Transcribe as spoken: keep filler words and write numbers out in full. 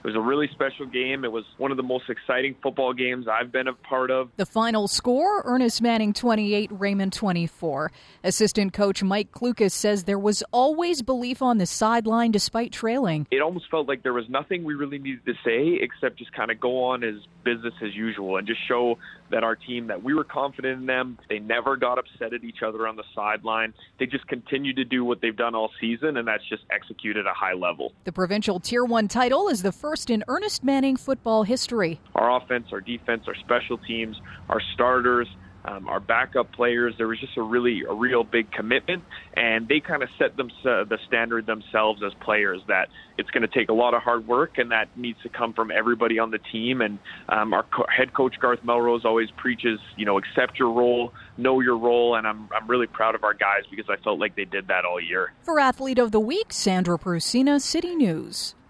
It was a really special game. It was one of the most exciting football games I've been a part of. The final score, Ernest Manning twenty-eight, Raymond twenty-four. Assistant coach Mike Klukas says there was always belief on the sideline despite trailing. It almost felt like there was nothing we really needed to say except just kind of go on as business as usual and just show that our team, that we were confident in them. They never got upset at each other on the sideline. They just continued to do what they've done all season, and that's just execute at a high level. The provincial Tier one title is the first in Ernest Manning football history. Our offense, our defense, our special teams, our starters, Um, our backup players, there was just a really a real big commitment, and they kind of set them, uh, the standard themselves as players, that it's going to take a lot of hard work, and that needs to come from everybody on the team. And um, our co- head coach Garth Melrose always preaches, you know, accept your role, know your role, and I'm I'm really proud of our guys because I felt like they did that all year. For Athlete of the Week, Sandra Prusina, City News.